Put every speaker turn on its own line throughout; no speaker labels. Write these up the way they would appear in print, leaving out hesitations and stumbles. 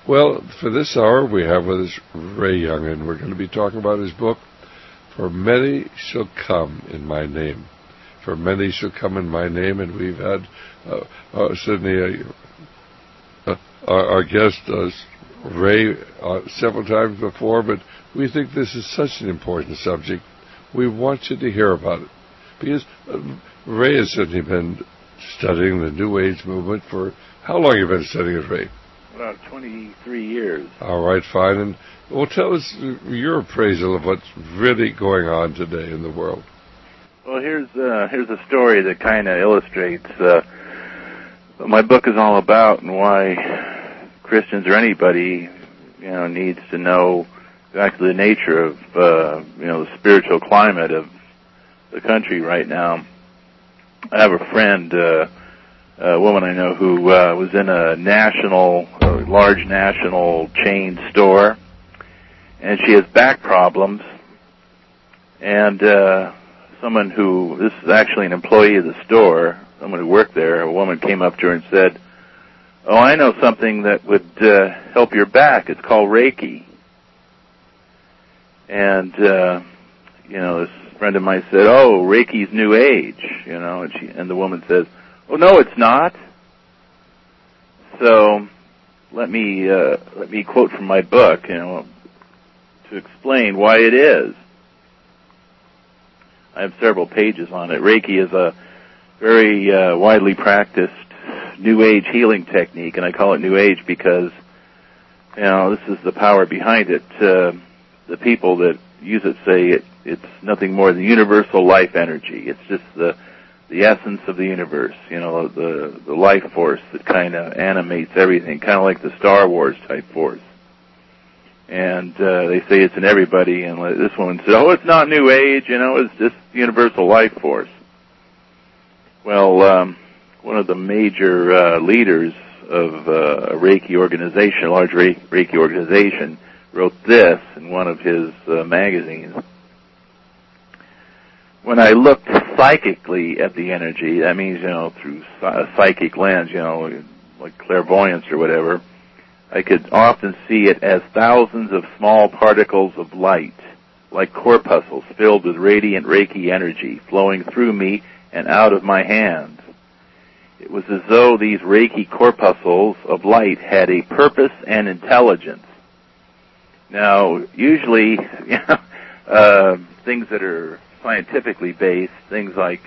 Well, for this hour, we have with us Ray Young, and we're going to be talking about his book, For Many Shall Come in My Name. For many shall come in my name, and we've had Sydney, our guest, Ray, several times before, but we think this is such an important subject. We want you to hear about it, because Ray has certainly been studying the New Age movement for, how long have you been studying it, Ray?
About 23 years.
All right, fine. And well, tell us your appraisal of what's really going on today in the world.
Well, here's a story that kind of illustrates what my book is all about and why Christians or anybody, needs to know exactly the nature of, the spiritual climate of the country right now. I have a friend, a woman I know who was in a large national chain store, and she has back problems, and this is actually an employee of the store, someone who worked there, a woman came up to her and said, "Oh, I know something that would help your back. It's called Reiki." And, this friend of mine said, "Oh, Reiki's New Age," and the woman says, "Oh, no, it's not." So let me quote from my book, to explain why it is. I have several pages on it. Reiki is a very widely practiced New Age healing technique, and I call it New Age because, this is the power behind it. The people that use it say it's nothing more than universal life energy. It's just the essence of the universe, the life force that kind of animates everything, kind of like the Star Wars type force. And they say it's in everybody, and this woman said, "Oh, it's not New Age, it's just universal life force." Well, one of the major leaders of a Reiki organization, a large Reiki organization, wrote this in one of his magazines. "When I looked psychically at the energy, that means, through a psychic lens, like clairvoyance or whatever, I could often see it as thousands of small particles of light, like corpuscles filled with radiant Reiki energy flowing through me and out of my hands. It was as though these Reiki corpuscles of light had a purpose and intelligence." Now, usually, things that are scientifically based, things like,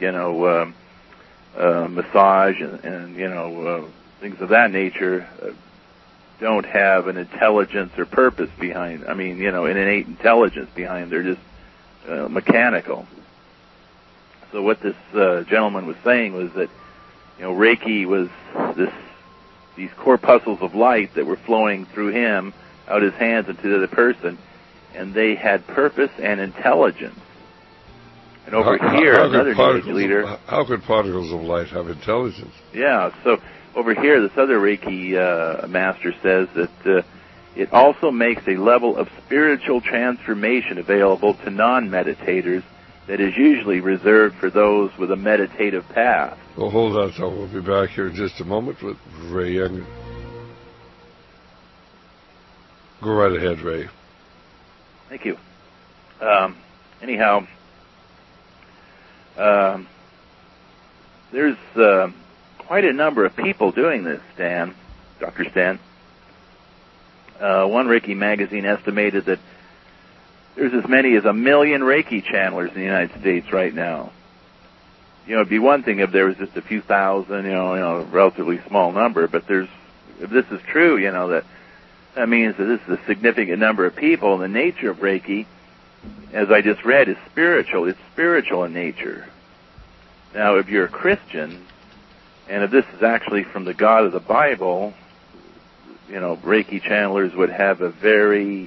massage and things of that nature, don't have an intelligence or purpose behind, an innate intelligence behind. They're just mechanical. So what this gentleman was saying was that, Reiki was these corpuscles of light that were flowing through him, out his hands into the other person, and they had purpose and intelligence. And over here, another Reiki leader...
How could particles of light have intelligence?
Yeah, so over here, this other Reiki master says that it also makes a level of spiritual transformation available to non-meditators that is usually reserved for those with a meditative path.
Well, hold on, so we'll be back here in just a moment with Ray Young. Go right ahead, Ray.
Thank you. Anyhow, there's quite a number of people doing this, Dr. Stan. One Reiki magazine estimated that there's as many as 1 million Reiki channelers in the United States right now. It'd be one thing if there was just a few thousand, a relatively small number, but if this is true, that means that this is a significant number of people, and the nature of Reiki, as I just read, is spiritual. It's spiritual in nature. Now, if you're a Christian, and if this is actually from the God of the Bible, Reiki channelers would have a very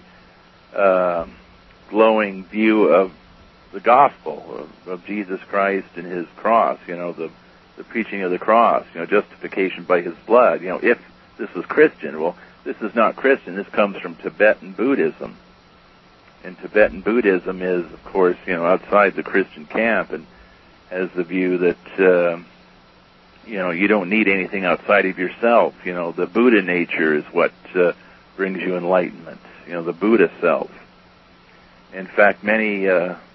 glowing view of the gospel of Jesus Christ and his cross, the preaching of the cross, justification by his blood. If this was Christian, well, this is not Christian. This comes from Tibetan Buddhism. And Tibetan Buddhism is, of course, outside the Christian camp and has the view that, you don't need anything outside of yourself. The Buddha nature is what brings you enlightenment. The Buddha self. In fact, many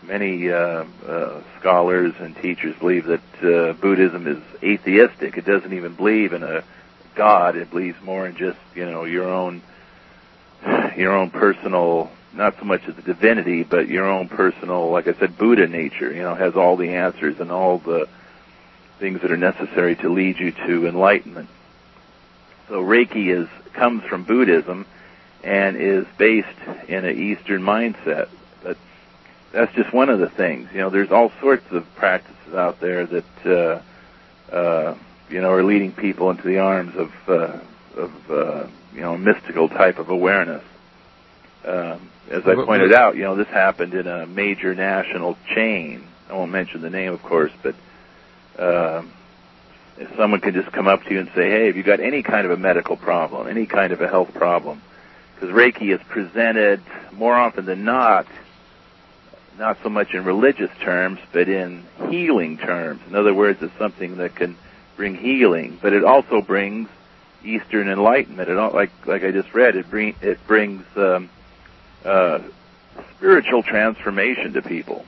scholars and teachers believe that Buddhism is atheistic. It doesn't even believe in a God. It believes more in just your own personal, not so much as a divinity, but your own personal, like I said, Buddha nature. Has all the answers and all the things that are necessary to lead you to enlightenment. So Reiki comes from Buddhism and is based in an Eastern mindset. But that's just one of the things. There's all sorts of practices out there that are leading people into the arms of a mystical type of awareness. As I pointed out, this happened in a major national chain. I won't mention the name, of course, but if someone could just come up to you and say, hey, have you got any kind of a medical problem, any kind of a health problem? Because Reiki is presented more often than not so much in religious terms, but in healing terms. In other words, it's something that can bring healing, but it also brings Eastern enlightenment. Like I just read, it brings spiritual transformation to people.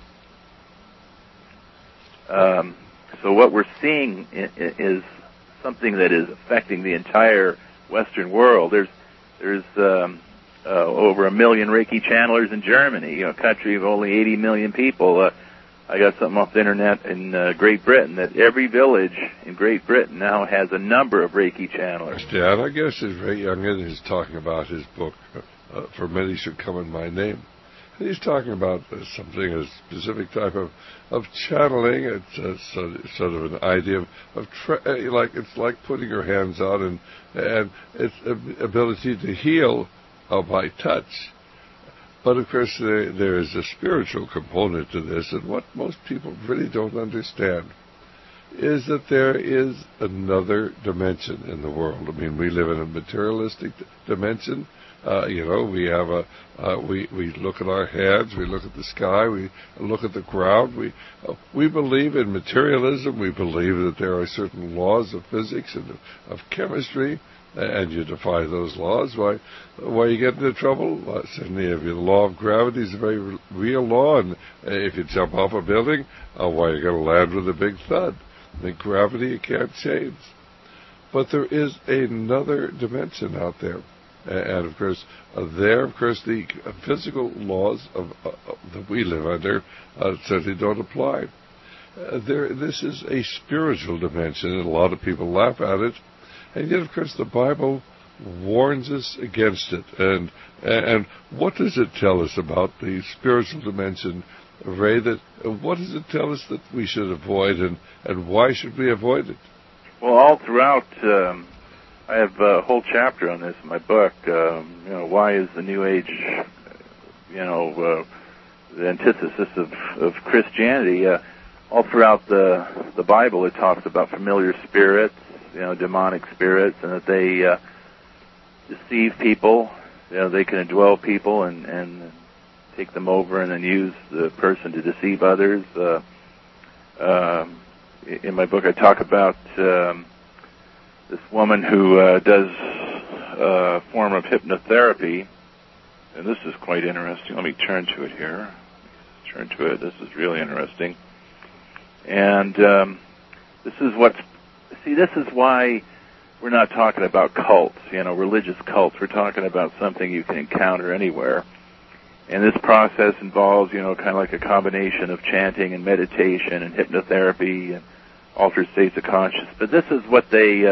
So what we're seeing is something that is affecting the entire Western world. There's over 1 million Reiki channelers in Germany, a country of only 80 million people. I got something off the internet in Great Britain that every village in Great Britain now has a number of Reiki channelers.
Dad, I guess as Ray Youngin is talking about his book, For Many Should Come in My Name. And he's talking about something, a specific type of channeling. It's sort of an idea it's like putting your hands out and its ability to heal by touch. But of course, there is a spiritual component to this, and what most people really don't understand is that there is another dimension in the world. I mean, we live in a materialistic dimension. We have we look at our hands, we look at the sky, we look at the ground. We believe in materialism. We believe that there are certain laws of physics and of chemistry, and you defy those laws. Why you get into trouble? Certainly, the law of gravity is a very real law, and if you jump off a building, you're going to land with a big thud. The gravity you can't change. But there is another dimension out there. And of course, the physical laws that we live under certainly don't apply. This is a spiritual dimension, and a lot of people laugh at it. And yet, of course, the Bible warns us against it. And what does it tell us about the spiritual dimension, Ray? What does it tell us that we should avoid, and why should we avoid it?
Well, all throughout. I have a whole chapter on this in my book. Why is the New Age, the antithesis of Christianity? All throughout the Bible, it talks about familiar spirits, demonic spirits, and that they deceive people. They can indwell people and take them over, and then use the person to deceive others. In my book, I talk about this woman who does a form of hypnotherapy, and this is quite interesting. Let me turn to it here. This is really interesting. And this is why we're not talking about cults, religious cults. We're talking about something you can encounter anywhere. And this process involves, kind of like a combination of chanting and meditation and hypnotherapy and altered states of consciousness. But this is what they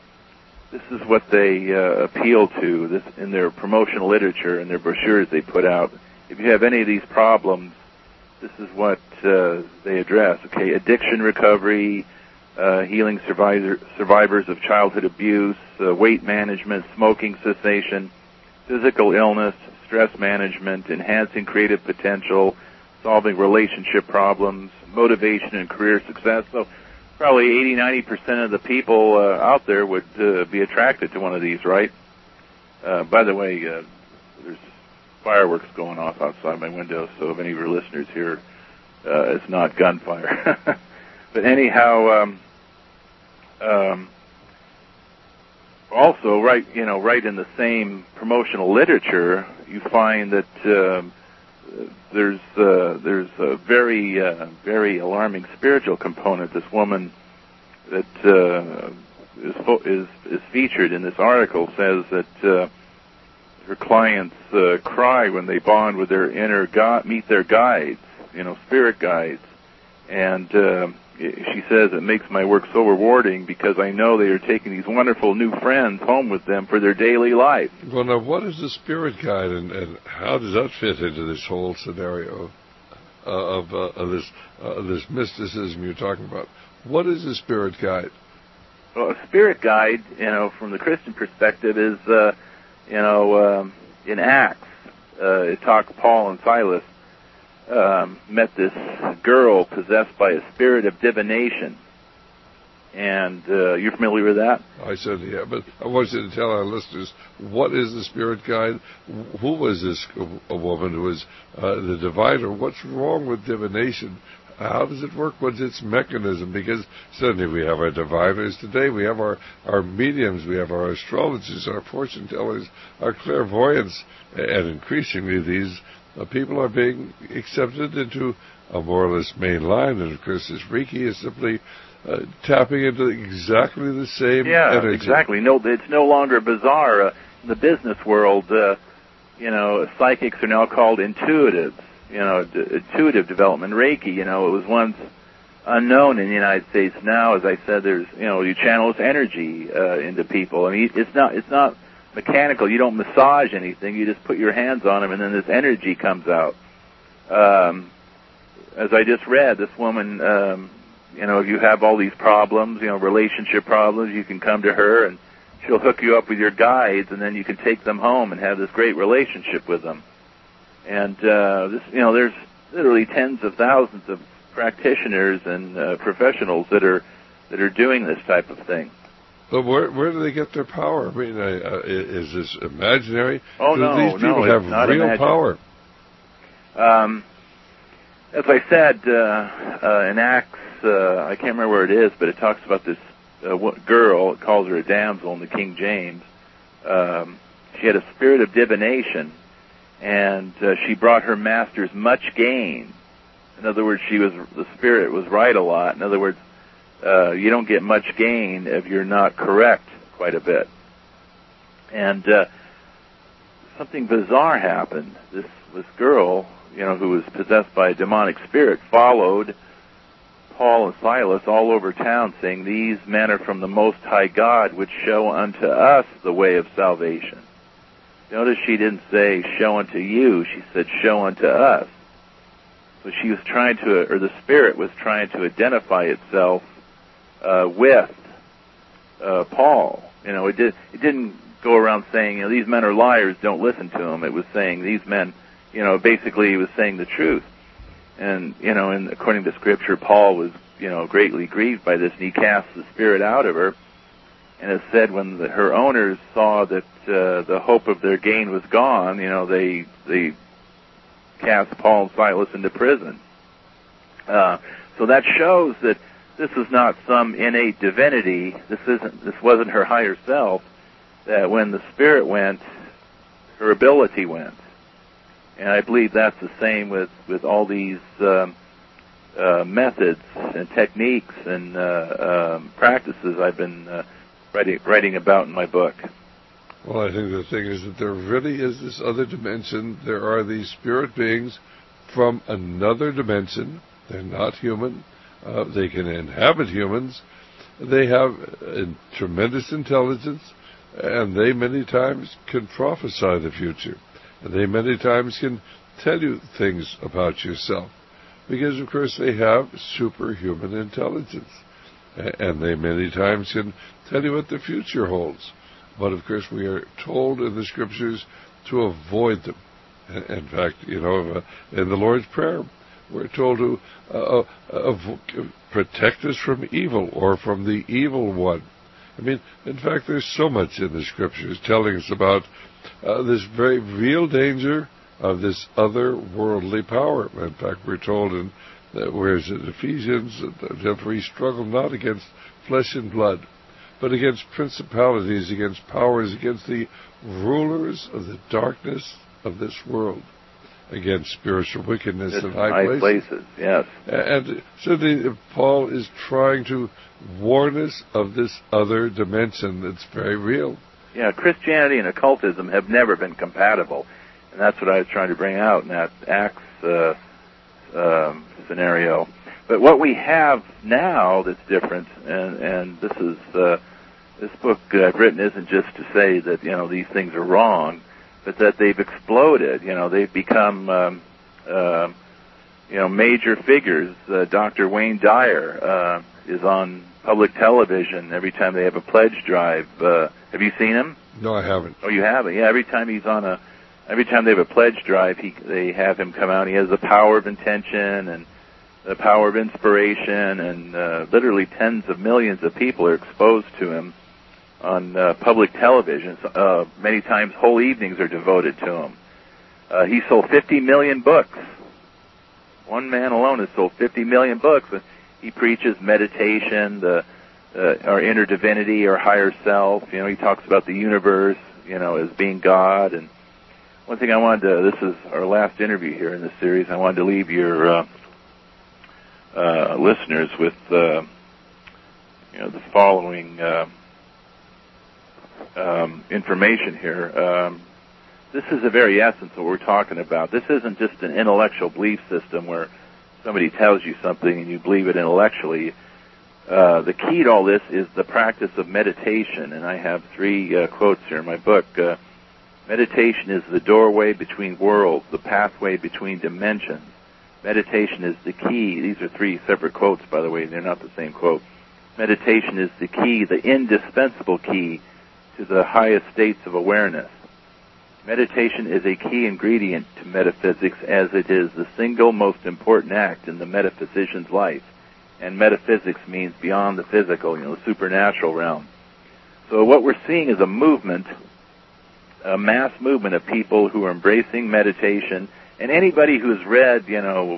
appeal to this in their promotional literature and their brochures they put out. If you have any of these problems, this is what they address. Okay, addiction recovery, healing survivors of childhood abuse, weight management, smoking cessation, physical illness, stress management, enhancing creative potential, solving relationship problems, motivation and career success. So probably 80-90% of the people out there would be attracted to one of these, right? By the way, there's fireworks going off outside my window, so if any of your listeners here, it's not gunfire. But anyhow, Also, right in the same promotional literature, you find that there's a very alarming spiritual component. This woman that is featured in this article says that her clients cry when they bond with their inner meet their guides, spirit guides, and she says it makes my work so rewarding because I know they are taking these wonderful new friends home with them for their daily life.
Well, now, what is a spirit guide, and how does that fit into this whole scenario of this mysticism you're talking about? What is a spirit guide?
Well, a spirit guide, from the Christian perspective, is in Acts, it talks Paul and Silas met this girl possessed by a spirit of divination. And you're familiar with that?
I certainly am, but I want you to tell our listeners, what is the spirit guide? Who was this a woman who was the diviner? What's wrong with divination? How does it work? What's its mechanism? Because certainly we have our diviners today, we have our mediums, we have our astrologers, our fortune tellers, our clairvoyants, and increasingly these people are being accepted into a more or less main line, and of course this Reiki is simply tapping into exactly the same energy.
Yeah, exactly. No, it's no longer bizarre. In the business world, psychics are now called intuitives. Intuitive development. Reiki, it was once unknown in the United States. Now, as I said, there's, you channel this energy into people. I mean, it's not mechanical. You don't massage anything. You just put your hands on them, and then this energy comes out. As I just read, this woman, if you have all these problems, relationship problems, you can come to her, and she'll hook you up with your guides, and then you can take them home and have this great relationship with them. And there's literally tens of thousands of practitioners and professionals that are doing this type of thing.
But where do they get their power? I mean, is this imaginary?
Oh,
do these people have real power?
As I said, in Acts, I can't remember where it is, but it talks about this girl. It calls her a damsel in the King James. She had a spirit of divination, and she brought her masters much gain. In other words, the spirit was right a lot. In other words, you don't get much gain if you're not correct quite a bit. And something bizarre happened. This girl, who was possessed by a demonic spirit, followed Paul and Silas all over town, saying, "These men are from the Most High God, which show unto us the way of salvation." Notice she didn't say, "Show unto you." She said, "Show unto us." So she was the spirit was trying to identify itself with Paul. It didn't go around saying, "These men are liars, don't listen to them." It was saying, "These men," basically he was saying the truth. And, and according to Scripture, Paul was, greatly grieved by this, and he cast the spirit out of her. And it said when her owners saw that the hope of their gain was gone, they cast Paul and Silas into prison. So that shows that this is not some innate divinity. This wasn't her higher self. That when the spirit went, her ability went. And I believe that's the same with all these methods and techniques and practices I've been writing about in my book.
Well, I think the thing is that there really is this other dimension. There are these spirit beings from another dimension. They're not human. They can inhabit humans. They have a tremendous intelligence, and they many times can prophesy the future. And they many times can tell you things about yourself, because of course they have superhuman intelligence. And they many times can tell you what the future holds. But of course we are told in the Scriptures to avoid them. In fact, in the Lord's Prayer, we're told to protect us from evil, or from the evil one. I mean, in fact, there's so much in the Scriptures telling us about this very real danger of this otherworldly power. In fact, we're told in Ephesians, that we struggle not against flesh and blood, but against principalities, against powers, against the rulers of the darkness of this world, against spiritual wickedness in high places.
Yes.
And certainly Paul is trying to warn us of this other dimension that's very real.
Yeah, Christianity and occultism have never been compatible, and that's what I was trying to bring out in that Acts scenario. But what we have now that's different, and this is this book I've written isn't just to say that these things are wrong, but that they've exploded. They've become major figures. Dr. Wayne Dyer is on public television every time they have a pledge drive. Have you seen him?
No, I haven't.
Oh, you haven't? Yeah, every time they have a pledge drive, they have him come out. He has the power of intention and the power of inspiration, and literally tens of millions of people are exposed to him on public television. Many times whole evenings are devoted to him. He sold 50 million books. One man alone has sold 50 million books. He preaches meditation, our inner divinity, our higher self. He talks about the universe, as being God. And one thing I wanted to, this is our last interview here in this series, I wanted to leave your listeners with, the following information here. This is the very essence of what we're talking about. This isn't just an intellectual belief system where somebody tells you something and you believe it intellectually. The key to all this is the practice of meditation, and I have 3 quotes here in my book. Meditation is the doorway between worlds, the pathway between dimensions. Meditation is the key. These are 3 separate quotes, by the way. They're not the same quote. Meditation is the key, the indispensable key to the highest states of awareness. Meditation is a key ingredient to metaphysics, as it is the single most important act in the metaphysician's life. And metaphysics means beyond the physical, the supernatural realm. So what we're seeing is a movement, a mass movement of people who are embracing meditation. And anybody who's read,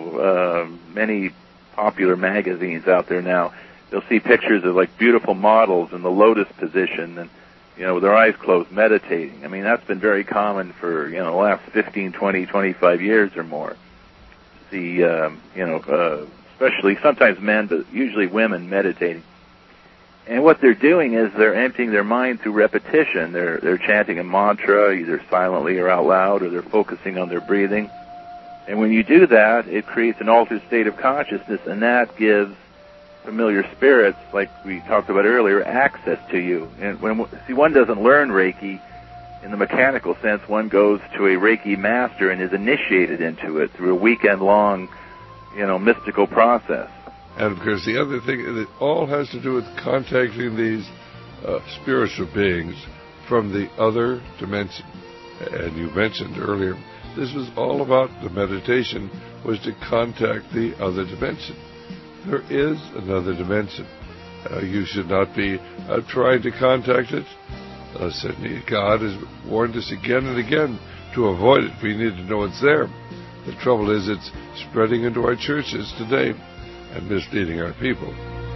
many popular magazines out there now, they'll see pictures of beautiful models in the lotus position and, with their eyes closed, meditating. I mean, that's been very common for, the last 15, 20, 25 years or more. See, especially sometimes men, but usually women meditating. And what they're doing is they're emptying their mind through repetition. They're chanting a mantra, either silently or out loud, or they're focusing on their breathing. And when you do that, it creates an altered state of consciousness, and that gives familiar spirits, like we talked about earlier, access to you. And one doesn't learn Reiki in the mechanical sense. One goes to a Reiki master and is initiated into it through a weekend-long, mystical process.
And of course, the other thing, it all has to do with contacting these spiritual beings from the other dimension. And you mentioned earlier, this was all about the meditation, was to contact the other dimension. There is another dimension. You should not be trying to contact it. Certainly, God has warned us again and again to avoid it. We need to know it's there. The trouble is it's spreading into our churches today and misleading our people.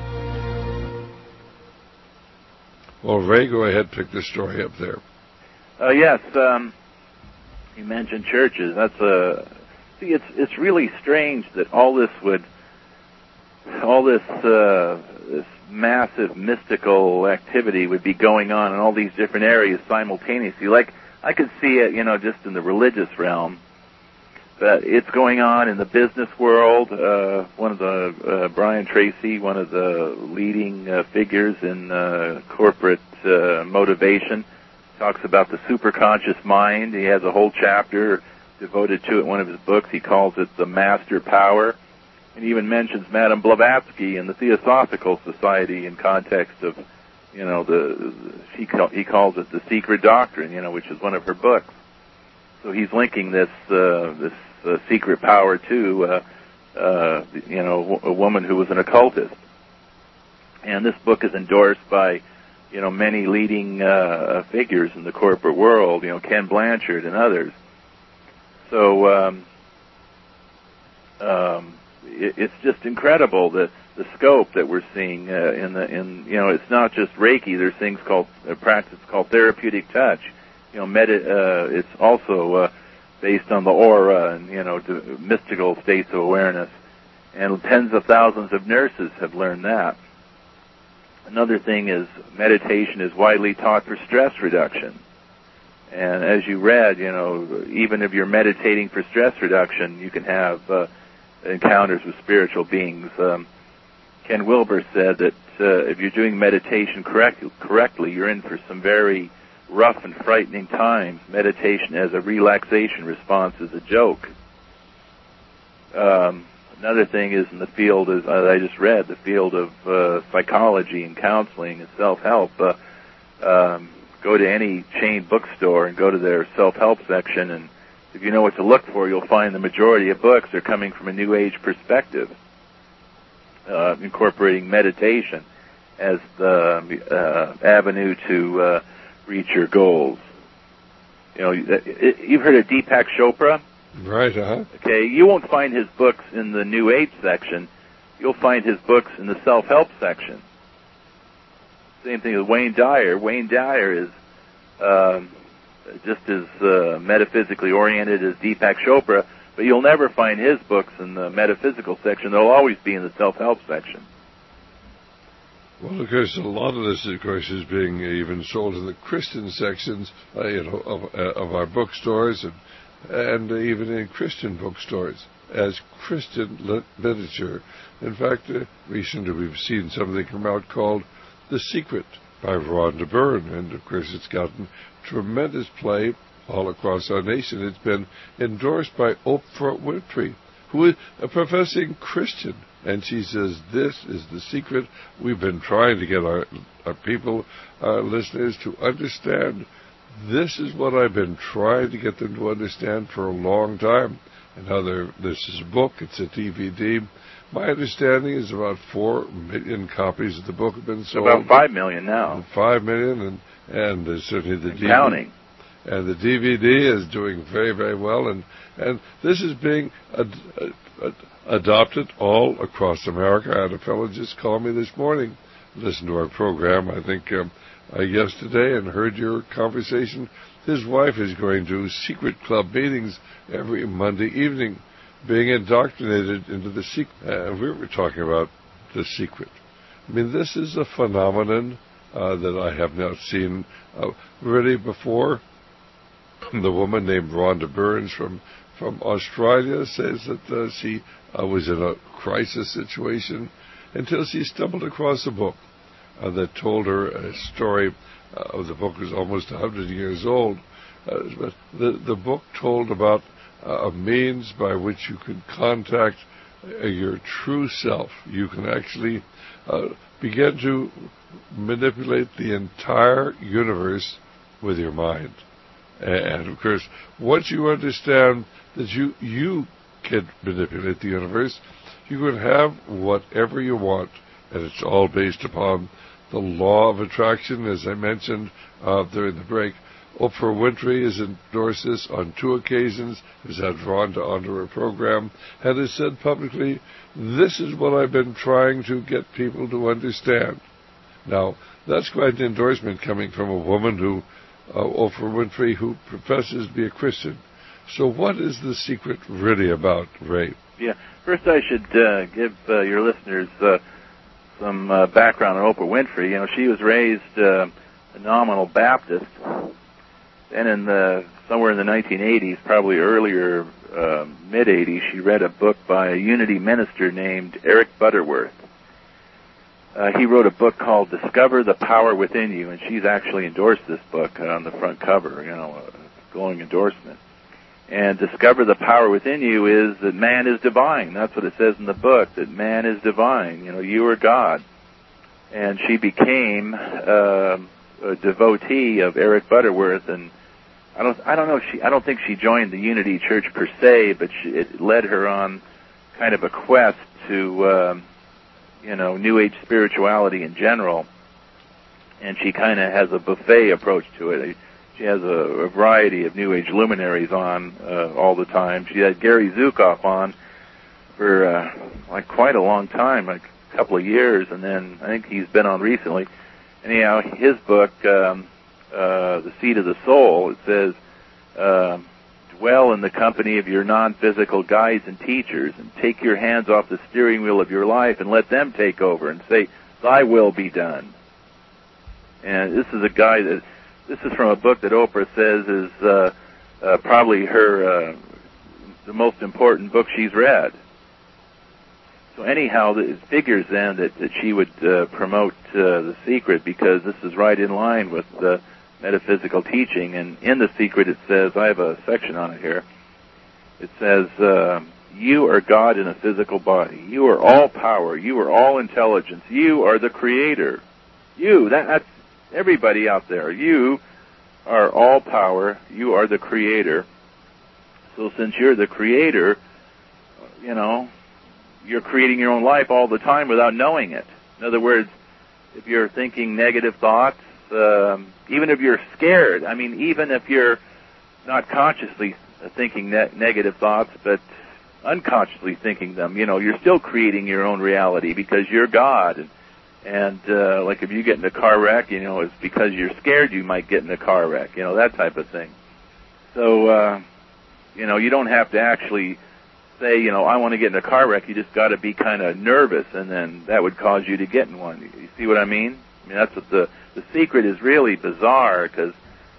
Well, Ray, go ahead, pick the story up there.
Yes, you mentioned churches. It's really strange that this massive mystical activity would be going on in all these different areas simultaneously. Like, I could see it, just in the religious realm. But it's going on in the business world. Brian Tracy, one of the leading figures in corporate motivation, talks about the superconscious mind. He has a whole chapter devoted to it in one of his books. He calls it the master power. And he even mentions Madame Blavatsky and the Theosophical Society in context of, he calls it the secret doctrine, which is one of her books. So he's linking this secret power to, a woman who was an occultist. And this book is endorsed by, many leading figures in the corporate world, Ken Blanchard and others. So it's just incredible, the the scope that we're seeing it's not just Reiki. There's things called a practice called therapeutic touch. It's also based on the aura and mystical states of awareness. And tens of thousands of nurses have learned that. Another thing is meditation is widely taught for stress reduction. And as you read, even if you're meditating for stress reduction, you can have encounters with spiritual beings. Ken Wilber said that if you're doing meditation correctly, you're in for some very rough and frightening times. Meditation as a relaxation response is a joke. Another thing is in the field, as I just read, the field of psychology and counseling and self-help. Go to any chain bookstore and go to their self-help section, and if you know what to look for, you'll find the majority of books are coming from a New Age perspective, incorporating meditation as the avenue to reach your goals. You've heard of Deepak Chopra?
Right,
Okay, you won't find his books in the New Age section. You'll find his books in the self-help section. Same thing with Wayne Dyer. Wayne Dyer is just as metaphysically oriented as Deepak Chopra, but you'll never find his books in the metaphysical section. They'll always be in the self-help section.
Well, of course, a lot of this, of course, is being even sold in the Christian sections, of our bookstores and even in Christian bookstores as Christian literature. In fact, recently we've seen something come out called The Secret by Rhonda Byrne, and of course it's gotten tremendous play all across our nation. It's been endorsed by Oprah Winfrey, who is a professing Christian, and she says this is the secret. We've been trying to get our people, our listeners, to understand. This is what I've been trying to get them to understand for a long time. And now this is a book, it's a DVD. My understanding is about 4 million copies of the book have been sold.
About 5 million now.
5 million, and certainly the DVD.
Counting.
And the DVD is doing very, very well, and this is being adopted all across America. I had a fellow just call me this morning, listen to our program, I think yesterday, and heard your conversation. His wife is going to secret club meetings every Monday evening, being indoctrinated into the secret. We were talking about the secret. I mean, this is a phenomenon that I have not seen really before. The woman named Rhonda Burns from Australia says that she was in a crisis situation until she stumbled across a book that told her a story. The book was almost 100 years old, but the book told about a means by which you can contact your true self. You can actually begin to manipulate the entire universe with your mind. And of course, once you understand that you can manipulate the universe, you can have whatever you want, and it's all based upon the law of attraction, as I mentioned during the break. Oprah Winfrey has endorsed this on 2 occasions, has had Rhonda onto her program, and has said publicly, this is what I've been trying to get people to understand. Now, that's quite an endorsement coming from a woman who, Oprah Winfrey, who professes to be a Christian. So what is the secret really about, Ray?
Yeah, first I should give your listeners some background on Oprah Winfrey. She was raised a nominal Baptist, and somewhere in the 1980s, probably earlier, mid-80s, she read a book by a Unity minister named Eric Butterworth. He wrote a book called Discover the Power Within You, and she's actually endorsed this book on the front cover, a glowing endorsement. And Discover the Power Within You is that man is divine. That's what it says in the book, that man is divine. You are God. And she became a devotee of Eric Butterworth, and I don't think she joined the Unity Church per se, but it led her on kind of a quest to New Age spirituality in general, and she kind of has a buffet approach to it. She has a variety of New Age luminaries on all the time. She had Gary Zukav on for quite a long time, like couple of years, and then I think he's been on recently. Anyhow, his book, The Seat of the Soul, it says, dwell in the company of your non-physical guides and teachers, and take your hands off the steering wheel of your life and let them take over and say, thy will be done. And this is this is from a book that Oprah says is probably her, the most important book she's read. So anyhow, it figures then that she would promote The Secret, because this is right in line with the metaphysical teaching. And in The Secret it says, I have a section on it here, it says, you are God in a physical body. You are all power. You are all intelligence. You are the creator. That's everybody out there. You are all power. You are the creator. So since you're the creator, you're creating your own life all the time without knowing it. In other words, if you're thinking negative thoughts, even if you're scared, even if you're not consciously thinking negative thoughts, but unconsciously thinking them, you're still creating your own reality because you're God. And like if you get in a car wreck, it's because you're scared you might get in a car wreck, that type of thing. So, you don't have to actually say, I want to get in a car wreck. You just got to be kind of nervous, and then that would cause you to get in one. You see what I mean? That's what the secret is. Really bizarre, because,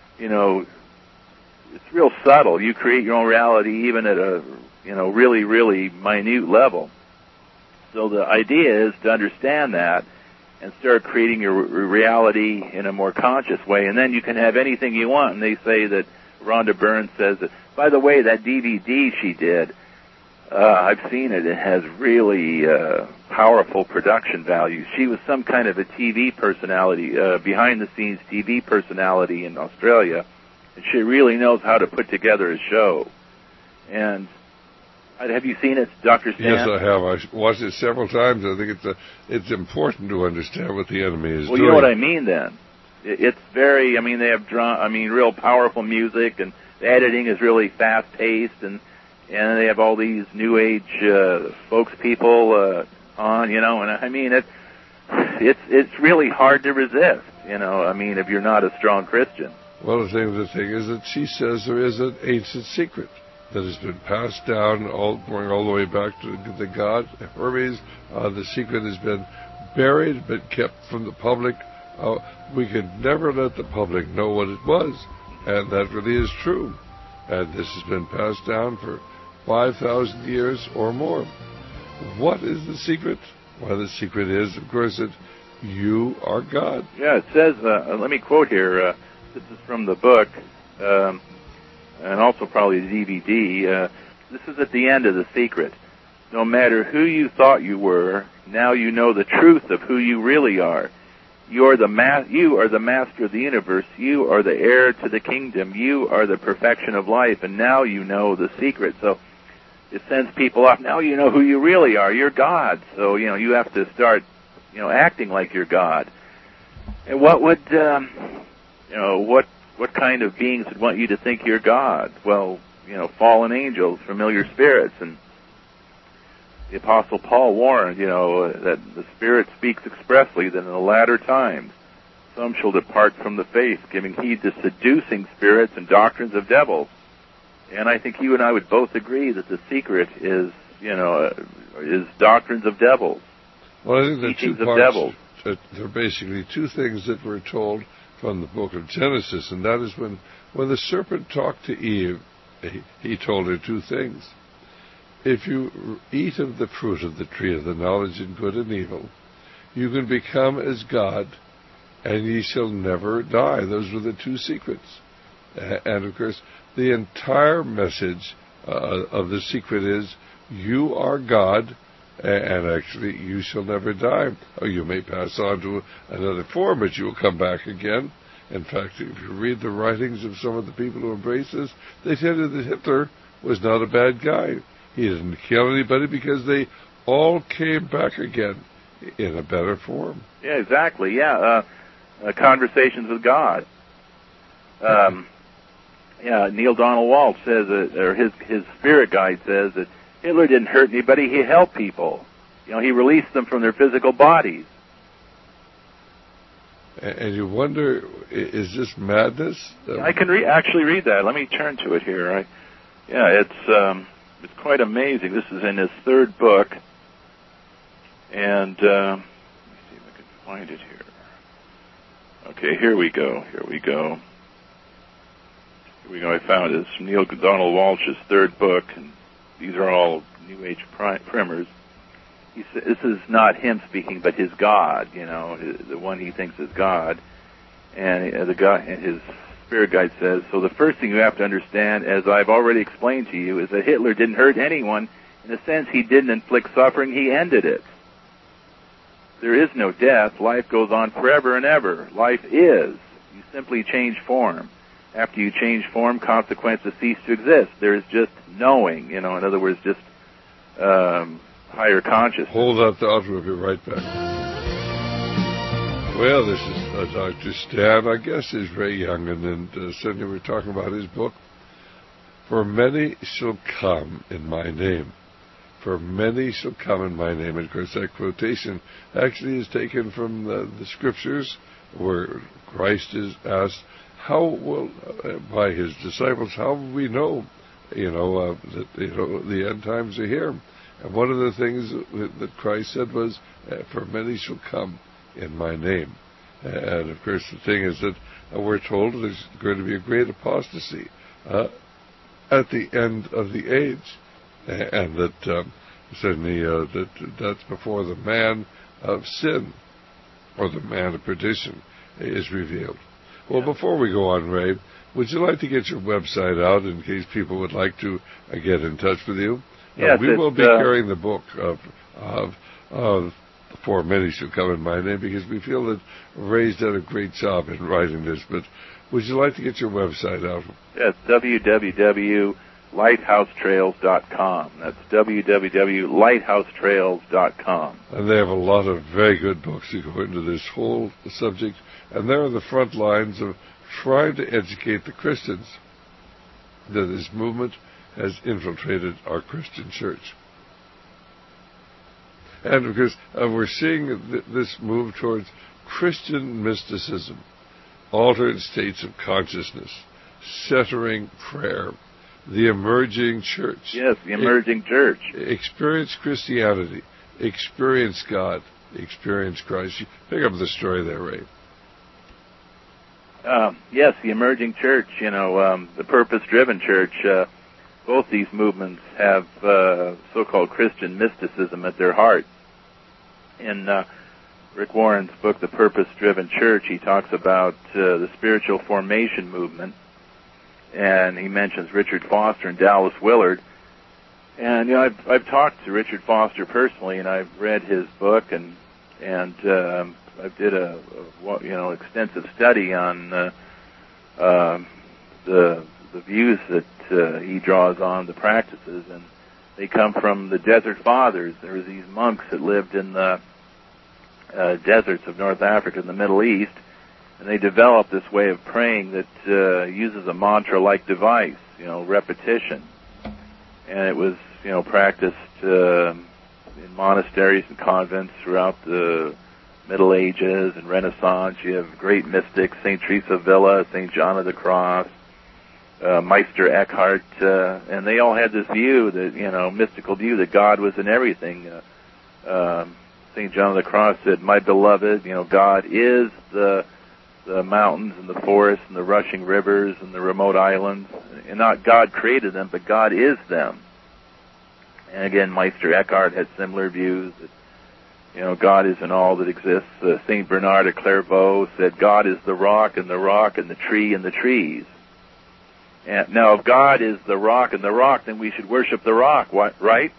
it's real subtle. You create your own reality even at a, really, really minute level. So the idea is to understand that and start creating your reality in a more conscious way, and then you can have anything you want. And they say that Rhonda Byrne says that, by the way, that DVD she did, I've seen it. It has really powerful production value. She was some kind of a TV personality, behind-the-scenes TV personality in Australia, and she really knows how to put together a show. And have you seen it, Dr. Stan?
Yes, I have. I watched it several times. I think it's important to understand what the enemy is doing.
Well, you know what I mean, then. It's very, they have real powerful music, and the editing is really fast-paced, and they have all these New Age spokespeople on, and it's really hard to resist, if you're not a strong Christian.
Well, the thing is that she says there is an ancient secret that has been passed down, going all the way back to the god Hermes. The secret has been buried but kept from the public. We could never let the public know what it was, and that really is true. And this has been passed down for 5,000 years or more. What is the secret? Well, the secret is, of course, that you are God.
Yeah, it says, let me quote here, this is from the book, and also probably the DVD. This is at the end of The Secret. No matter who you thought you were, now you know the truth of who you really are. You are the master of the universe. You are the heir to the kingdom. You are the perfection of life, and now you know the secret. So it sends people off. Now you know who you really are. You're God. So, you have to start, acting like you're God. And what would, what kind of beings would want you to think you're God? Well, fallen angels, familiar spirits. And the Apostle Paul warned, that the Spirit speaks expressly that in the latter times some shall depart from the faith, giving heed to seducing spirits and doctrines of devils. And I think you and I would both agree that the secret is, is doctrines of devils.
Well, I think the
teachings
two
of
parts,
devils.
There are basically two things that were told from the book of Genesis, and that is when the serpent talked to Eve, he told her two things. If you eat of the fruit of the tree of the knowledge of good and evil, you can become as God, and ye shall never die. Those were the two secrets. And, of course, the entire message of the secret is, you are God, and actually you shall never die. Or you may pass on to another form, but you will come back again. In fact, if you read the writings of some of the people who embrace this, they tell you that Hitler was not a bad guy. He didn't kill anybody because they all came back again in a better form.
Yeah, exactly. Yeah, conversations with God. Neil Donald Walsh says, or his spirit guide says that Hitler didn't hurt anybody; he helped people. He released them from their physical bodies.
And you wonder, is this madness?
I can actually read that. Let me turn to it here. It's quite amazing. This is in his third book, and let me see if I can find it here. Okay, here we go. I found it. It's from Neil Donald Walsh's third book, and these are all New Age primers. He says, this is not him speaking, but his God, the one he thinks is God. And his spirit guide says, so the first thing you have to understand, as I've already explained to you, is that Hitler didn't hurt anyone. In a sense, he didn't inflict suffering, he ended it. There is no death. Life goes on forever and ever. Life is. You simply change form. After you change form, consequences cease to exist. There is just knowing, in other words, just higher consciousness.
Hold that thought, we'll be right back. Well, this is Dr. Stan. I guess is Ray Youngin, and certainly we're talking about his book, For Many Shall Come in My Name. For many shall come in my name. And of course, that quotation actually is taken from the scriptures, where Christ is asked, how will, by his disciples, how will we know, that the end times are here? And one of the things that Christ said was, for many shall come in my name. And of course, the thing is that we're told there's going to be a great apostasy at the end of the age. And that certainly that's before the man of sin, or the man of perdition, is revealed. Well, before we go on, Ray, would you like to get your website out in case people would like to get in touch with you?
Yes,
we will be carrying the book of For Many Shall Come in My Name, because we feel that Ray's done a great job in writing this. But would you like to get your website out?
Yes, www.lighthousetrails.com. That's www.lighthousetrails.com.
And they have a lot of very good books that go into this whole subject, and they're on the front lines of trying to educate the Christians that this movement has infiltrated our Christian church. And because we're seeing this move towards Christian mysticism, altered states of consciousness, centering prayer, the emerging church.
Yes, the emerging church.
Experience Christianity, experience God, experience Christ. Pick up the story there, Ray.
Yes, the emerging church, the purpose-driven church. Both these movements have so-called Christian mysticism at their heart. In Rick Warren's book, The Purpose-Driven Church, he talks about the spiritual formation movement, and he mentions Richard Foster and Dallas Willard. And I've talked to Richard Foster personally, and I've read his book, and I did a extensive study on the views that he draws on, the practices, and they come from the Desert Fathers. There were these monks that lived in the deserts of North Africa and the Middle East, and they developed this way of praying that uses a mantra-like device, repetition. And it was, practiced in monasteries and convents throughout the Middle Ages and Renaissance. You have great mystics, St. Teresa of Avila, St. John of the Cross, Meister Eckhart, and they all had this view that, mystical view that God was in everything. St. John of the Cross said, "My beloved, God is the mountains and the forests and the rushing rivers and the remote islands. And not God created them, but God is them." And again, Meister Eckhart had similar views that, God is in all that exists. St. Bernard of Clairvaux said, "God is the rock and the tree and the trees." And now, if God is the rock and the rock, then we should worship the rock, right?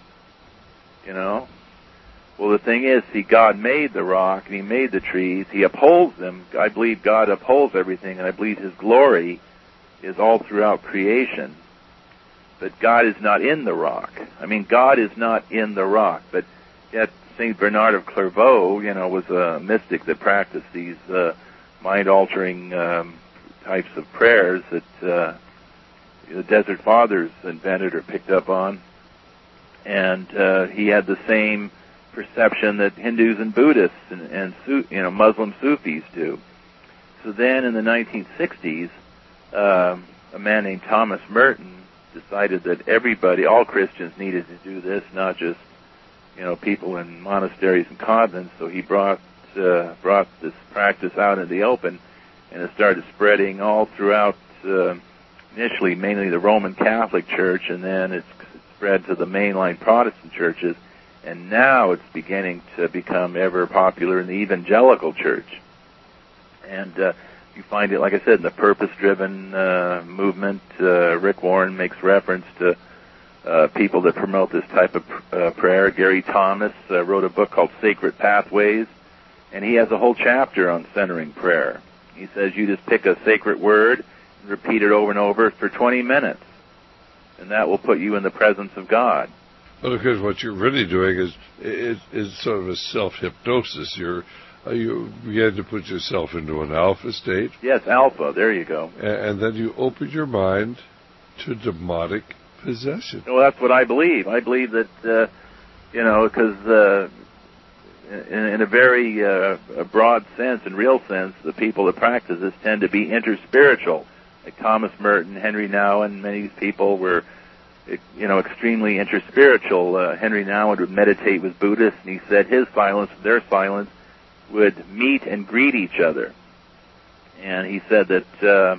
Well, the thing is, God made the rock and He made the trees. He upholds them. I believe God upholds everything, and I believe His glory is all throughout creation. But God is not in the rock. God is not in the rock. But yet, St. Bernard of Clairvaux, was a mystic that practiced these mind-altering types of prayers that the Desert Fathers invented or picked up on. And he had the same perception that Hindus and Buddhists and Muslim Sufis do. So then in the 1960s, a man named Thomas Merton decided that all Christians needed to do this, not just, people in monasteries and convents. So he brought this practice out in the open, and it started spreading all throughout, initially mainly the Roman Catholic Church, and then it's spread to the mainline Protestant churches, and now it's beginning to become ever popular in the evangelical church. And you find it, like I said, in the purpose-driven movement. Rick Warren makes reference to people that promote this type of prayer. Gary Thomas wrote a book called Sacred Pathways, and he has a whole chapter on centering prayer. He says you just pick a sacred word and repeat it over and over for 20 minutes, and that will put you in the presence of God.
Well, because what you're really doing is sort of a self-hypnosis. You begin to put yourself into an alpha state.
Yes, alpha. There you go.
And then you open your mind to demonic possession.
Well, that's what I believe. I believe that, because in a very broad sense and real sense, the people that practice this tend to be interspiritual. Like Thomas Merton, Henry Nouwen, many people were, extremely interspiritual. Henry Nouwen would meditate with Buddhists, and he said his silence, their silence, would meet and greet each other. And he said that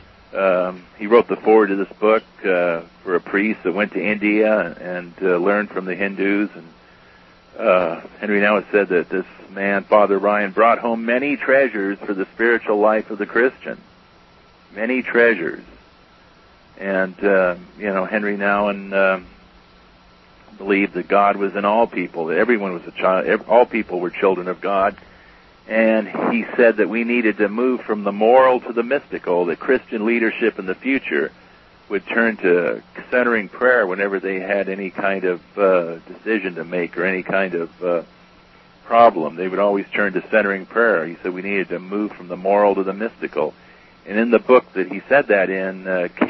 he wrote the foreword to this book for a priest that went to India and learned from the Hindus. And Henry Nouwen said that this man, Father Ryan, brought home many treasures for the spiritual life of the Christian. Many treasures. And, Henry Nouwen believed that God was in all people, that everyone was a child, all people were children of God. And he said that we needed to move from the moral to the mystical, that Christian leadership in the future would turn to centering prayer whenever they had any kind of decision to make or any kind of problem. They would always turn to centering prayer. He said we needed to move from the moral to the mystical. And in the book that he said that in,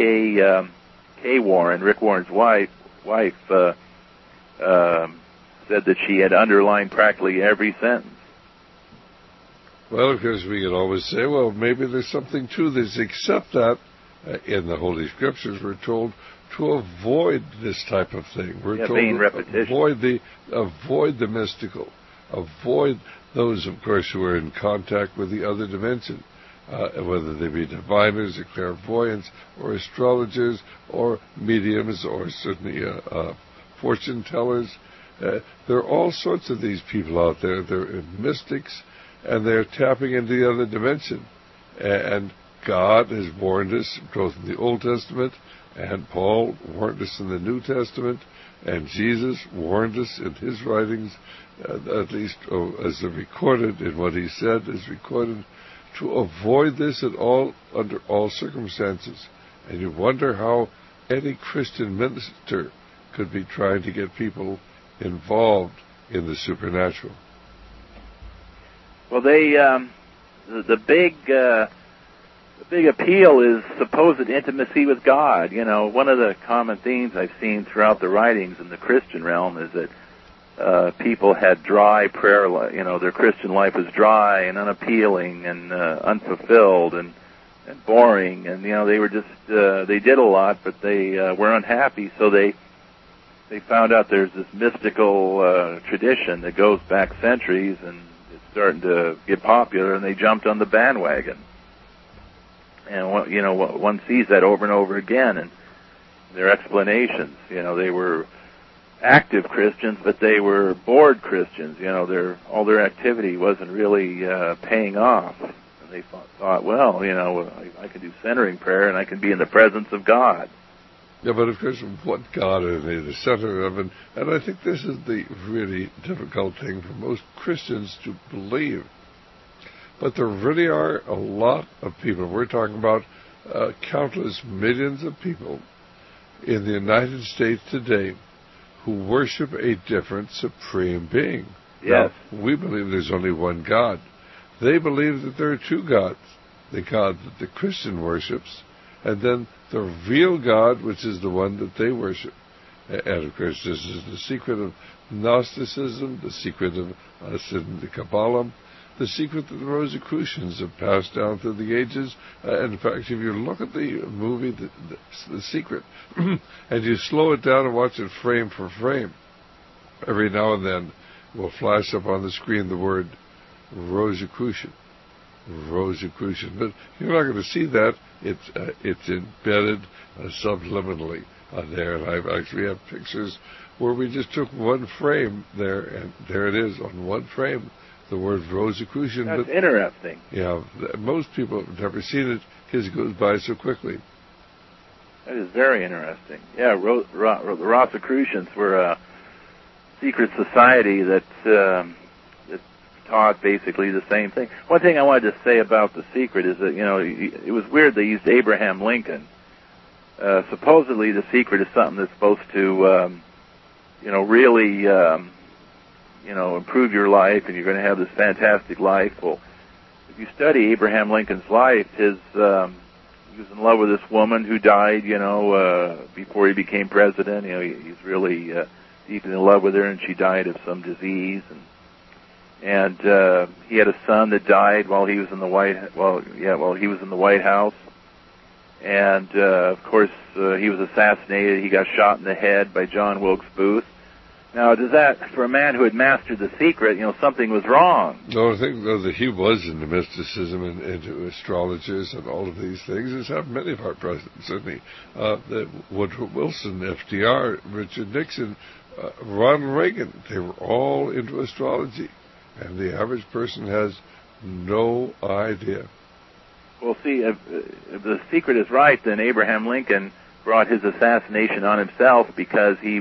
Kay Warren, Rick Warren's wife, said that she had underlined practically every sentence.
Well, because we can always say, well, maybe there's something to this, except that in the Holy Scriptures we're told to avoid this type of thing. We're told
vain
to
repetition.
avoid the mystical, avoid those, of course, who are in contact with the other dimension, whether they be diviners or clairvoyants or astrologers or mediums or certainly fortune tellers. There are all sorts of these people out there. They're mystics, and they're tapping into the other dimension. And God has warned us both in the Old Testament, and Paul warned us in the New Testament, and Jesus warned us in his writings, at least as recorded in what he said, is recorded, to avoid this under all circumstances. And you wonder how any Christian minister could be trying to get people involved in the supernatural.
Well, the big appeal is supposed intimacy with God. One of the common themes I've seen throughout the writings in the Christian realm is that people had dry prayer life. Their Christian life was dry and unappealing and unfulfilled and boring. And they were just they did a lot, but they were unhappy. So they found out there's this mystical tradition that goes back centuries, and it's starting to get popular, and they jumped on the bandwagon. And one sees that over and over again, and their explanations. They were active Christians, but they were bored Christians. All their activity wasn't really paying off. And they thought, well, I can do centering prayer, and I can be in the presence of God.
Yeah, but of course, what God is the center of, and I think this is the really difficult thing for most Christians to believe. But there really are a lot of people. We're talking about countless millions of people in the United States today who worship a different supreme being.
Yes.
Now, we believe there's only one God. They believe that there are two gods. The God that the Christian worships, and then the real God, which is the one that they worship. And of course, this is the secret of Gnosticism, the secret of us in the Kabbalah, the secret that the Rosicrucians have passed down through the ages. And in fact, if you look at the movie, The Secret, and you slow it down and watch it frame for frame, every now and then will flash up on the screen the word Rosicrucian. Rosicrucian. But you're not going to see that. It's embedded subliminally there. And I've actually have pictures where we just took one frame there, and there it is on one frame, the word Rosicrucian.
That's interesting.
Yeah, most people have never seen it because it goes by so quickly.
That is very interesting. Yeah, the Rosicrucians were a secret society that taught basically the same thing. One thing I wanted to say about The Secret is that, it was weird they used Abraham Lincoln. Supposedly The Secret is something that's supposed to, really, improve your life, and you're going to have this fantastic life. Well, if you study Abraham Lincoln's life, he was in love with this woman who died, before he became president. He's really deeply in love with her, and she died of some disease, and he had a son that died while he was in the White House. And of course, he was assassinated. He got shot in the head by John Wilkes Booth. Now, does that, for a man who had mastered The Secret, something was wrong?
No, I think that he was into mysticism and into astrologers and all of these things, as have many of our presidents, certainly. Woodrow Wilson, FDR, Richard Nixon, Ronald Reagan, they were all into astrology. And the average person has no idea.
Well, see, if The Secret is right, then Abraham Lincoln brought his assassination on himself because he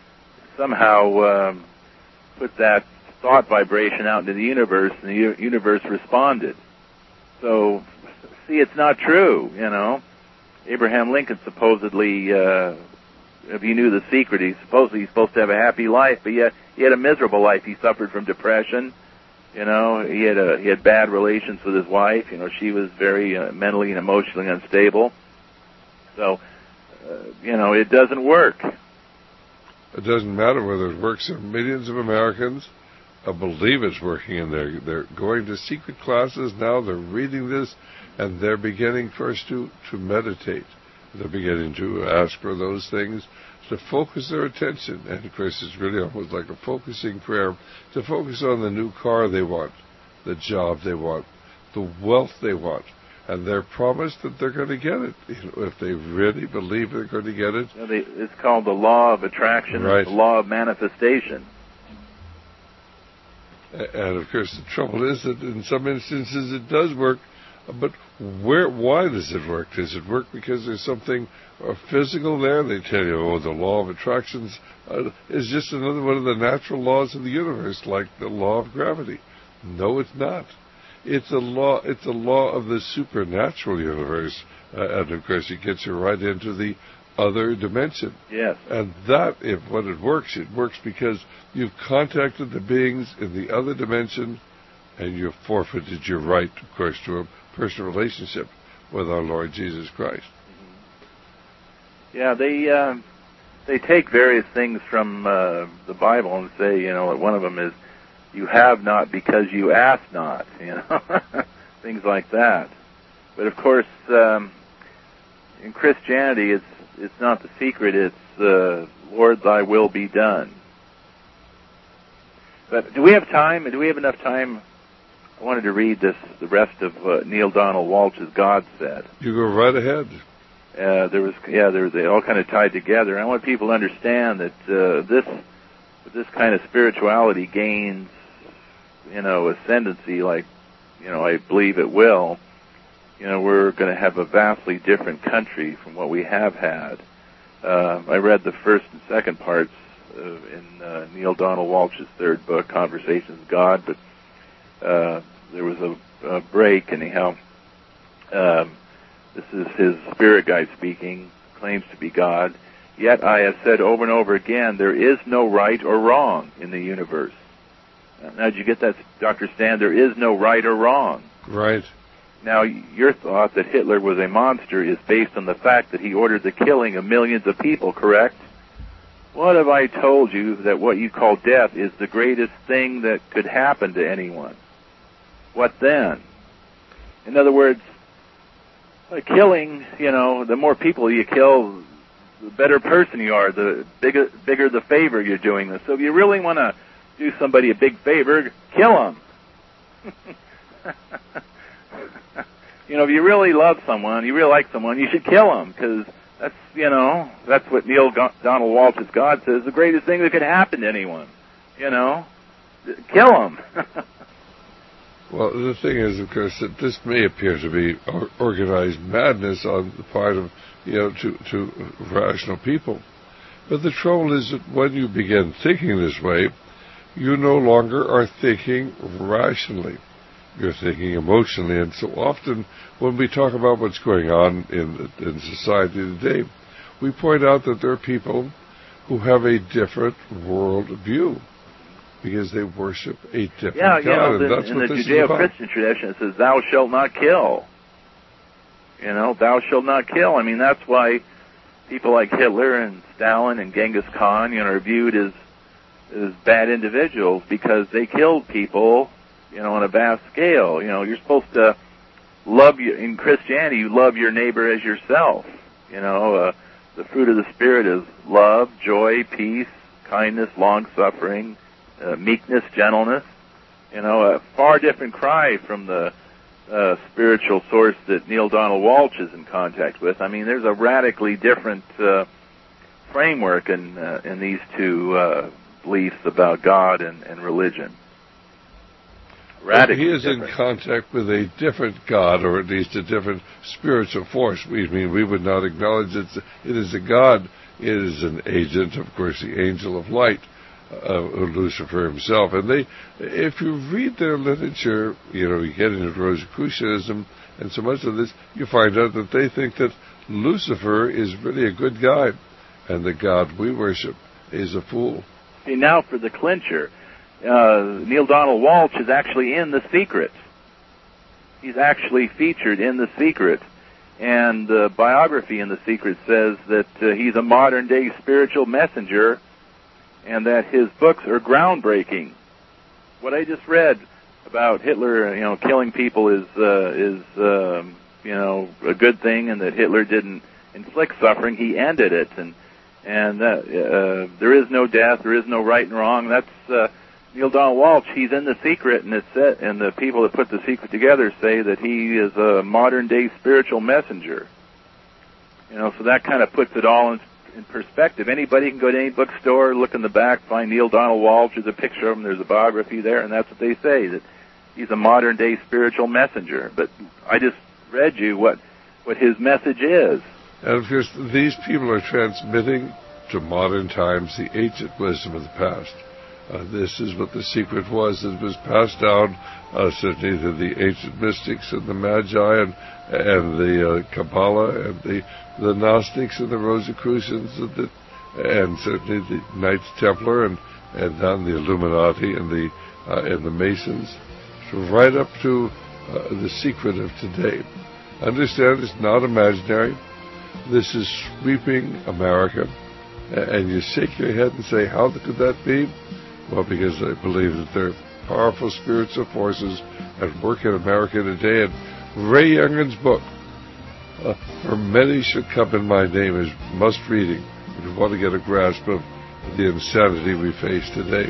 somehow put that thought vibration out into the universe, and the universe responded. So, see, it's not true, Abraham Lincoln supposedly, if he knew The Secret, he's supposed to have a happy life, but yet he had a miserable life. He suffered from depression. He had bad relations with his wife. She was very mentally and emotionally unstable. So, it doesn't work.
It doesn't matter whether it works. Millions of Americans believe it's working, and they're going to secret classes now. They're reading this, and they're beginning first to meditate. They're beginning to ask for those things, to focus their attention. And of course, it's really almost like a focusing prayer, to focus on the new car they want, the job they want, the wealth they want. And they're promised that they're going to get it. If they really believe they're going to get it.
It's called the law of attraction,
right.
The law of manifestation.
And of course, the trouble is that in some instances it does work. But why does it work? Does it work because there's something physical there? They tell you, the law of attraction is just another one of the natural laws of the universe, like the law of gravity. No, it's not. It's a law of the supernatural universe. And of course, it gets you right into the other dimension.
Yes.
And when it works because you've contacted the beings in the other dimension, and you've forfeited your right, of course, to a personal relationship with our Lord Jesus Christ.
Yeah, they take various things from the Bible and say, one of them is, you have not because you ask not, things like that. But of course, in Christianity, it's not The Secret, it's Lord, thy will be done. But do we have time? Do we have enough time? I wanted to read the rest of Neale Donald Walsch's God Said.
You go right ahead.
They all kind of tied together. I want people to understand that this kind of spirituality gains, ascendancy, like, I believe it will. We're going to have a vastly different country from what we have had. I read the first and second parts in Neale Donald Walsch's third book, Conversations with God, but there was a break, anyhow. This is his spirit guide speaking, claims to be God. Yet I have said over and over again, there is no right or wrong in the universe. Now, did you get that, Dr. Stan? There is no right or wrong.
Right.
Now, your thought that Hitler was a monster is based on the fact that he ordered the killing of millions of people, correct? what have I told you that what you call death is the greatest thing that could happen to anyone? What then? In other words, killing, the more people you kill, the better person you are, the bigger the favor you're doing this. So if you really want to do somebody a big favor, kill them. If you really love someone, you really like someone, you should kill them, because that's what Neil Donald Walsch's God says, the greatest thing that could happen to anyone. Kill them.
Well, the thing is, of course, that this may appear to be organized madness on the part of, to rational people. But the trouble is that when you begin thinking this way, you no longer are thinking rationally. You're thinking emotionally. And so often when we talk about what's going on in society today, we point out that there are people who have a different world view, because they worship a different God, and that's what this is about.
In the Judeo-Christian tradition, it says, "Thou shalt not kill." Thou shalt not kill. I mean, that's why people like Hitler and Stalin and Genghis Khan, are viewed as bad individuals, because they killed people, on a vast scale. You're supposed to love in Christianity, you love your neighbor as yourself. The fruit of the Spirit is love, joy, peace, kindness, long-suffering, meekness, gentleness. A far different cry from the spiritual source that Neil Donald Walsch is in contact with. I mean, there's a radically different framework in these two beliefs about God and religion.
Radically, he is different. In contact with a different God, or at least a different spiritual force. We would not acknowledge it is a God. It is an agent, of course, the angel of light, Lucifer himself. And if you read their literature, you get into Rosicrucianism and so much of this, you find out that they think that Lucifer is really a good guy, and the God we worship is a fool.
See, now for the clincher, Neil Donald Walsch is actually in The Secret. He's actually featured in The Secret. And the biography in The Secret says that he's a modern-day spiritual messenger, and that his books are groundbreaking. What I just read about Hitler, killing people is a good thing, and that Hitler didn't inflict suffering; he ended it. And there is no death, there is no right and wrong. That's Neil Donald Walsch. He's in The Secret, and and the people that put The Secret together say that he is a modern-day spiritual messenger. So that kind of puts it all in perspective. Anybody can go to any bookstore, look in the back, find Neil Donald Walsch. There's a picture of him. There's a biography there, and that's what they say, that he's a modern-day spiritual messenger. But I just read you what his message is.
And of course, these people are transmitting to modern times the ancient wisdom of the past. This is what The Secret was. It was passed down certainly to the ancient mystics and the Magi and the Kabbalah and the Gnostics and the Rosicrucians and certainly the Knights Templar and then the Illuminati and the Masons, so right up to The Secret of today. Understand, it's not imaginary. This is sweeping America, and you shake your head and say, how could that be? Well, because I believe that there are powerful spiritual forces at work in America today. And Ray Youngin's book, For Many Shall Come in My Name, is must-reading if you want to get a grasp of the insanity we face today.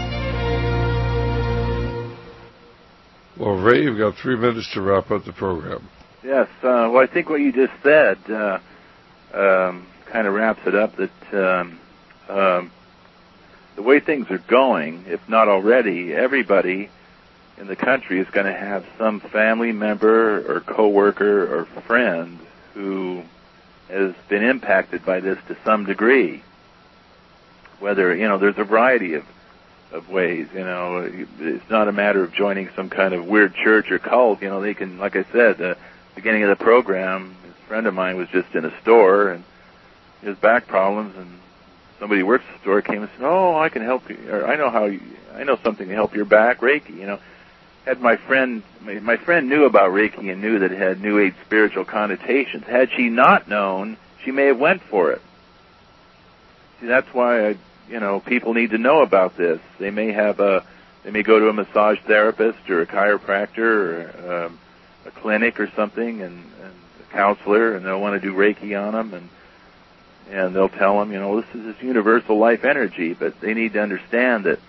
Well, Ray, you've got 3 minutes to wrap up the program.
Yes. Well, I think what you just said kind of wraps it up, that the way things are going, if not already, everybody in the country is going to have some family member or coworker or friend who has been impacted by this to some degree. Whether, there's a variety of ways, it's not a matter of joining some kind of weird church or cult. They can, like I said, the beginning of the program, this friend of mine was just in a store and he has back problems, and somebody who works at the store came and said, "Oh, I can help you, or I know something to help your back, Reiki." Had my friend knew about Reiki and knew that it had New Age spiritual connotations. Had she not known, she may have went for it. see, that's why people need to know about this. They may go to a massage therapist or a chiropractor or a clinic or something, and a counselor, and they'll want to do Reiki on them, and they'll tell them, this is this universal life energy, but they need to understand that,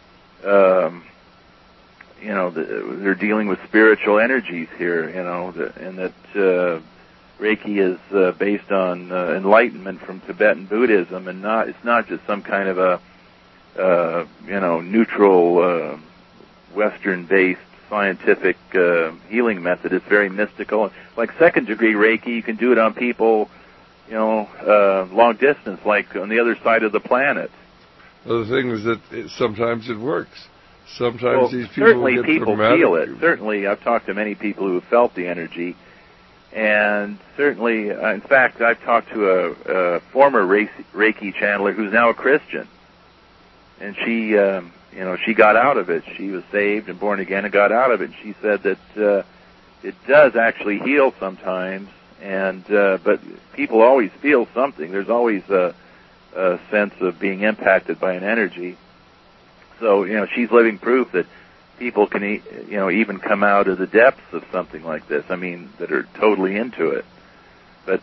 they're dealing with spiritual energies here, and that Reiki is based on enlightenment from Tibetan Buddhism, and it's not just some kind of a neutral Western-based scientific healing method. It's very mystical. Like second-degree Reiki, you can do it on people, long distance, like on the other side of the planet.
Well, the thing is that sometimes it works. Sometimes these people
certainly
get
people
dramatic.
Feel it. Certainly, I've talked to many people who have felt the energy, and certainly, in fact, I've talked to a former Reiki channeler who's now a Christian, and she got out of it. She was saved and born again and got out of it. And she said that it does actually heal sometimes, but people always feel something. There's always a sense of being impacted by an energy. So, she's living proof that people can, even come out of the depths of something like this. I mean, that are totally into it. But,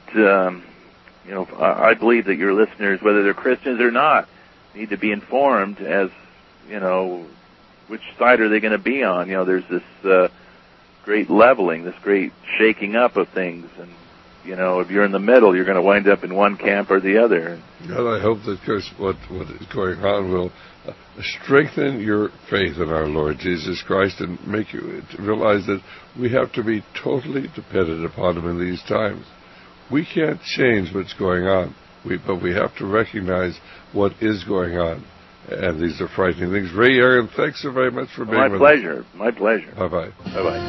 I believe that your listeners, whether they're Christians or not, need to be informed as, which side are they going to be on. There's this great leveling, this great shaking up of things, and if you're in the middle, you're going to wind up in one camp or the other.
And I hope that, Chris, what is going on will strengthen your faith in our Lord Jesus Christ and make you realize that we have to be totally dependent upon Him in these times. We can't change what's going on, but we have to recognize what is going on. And these are frightening things. Ray Young, thanks so very much for being with us.
My pleasure.
Bye-bye.
Bye-bye.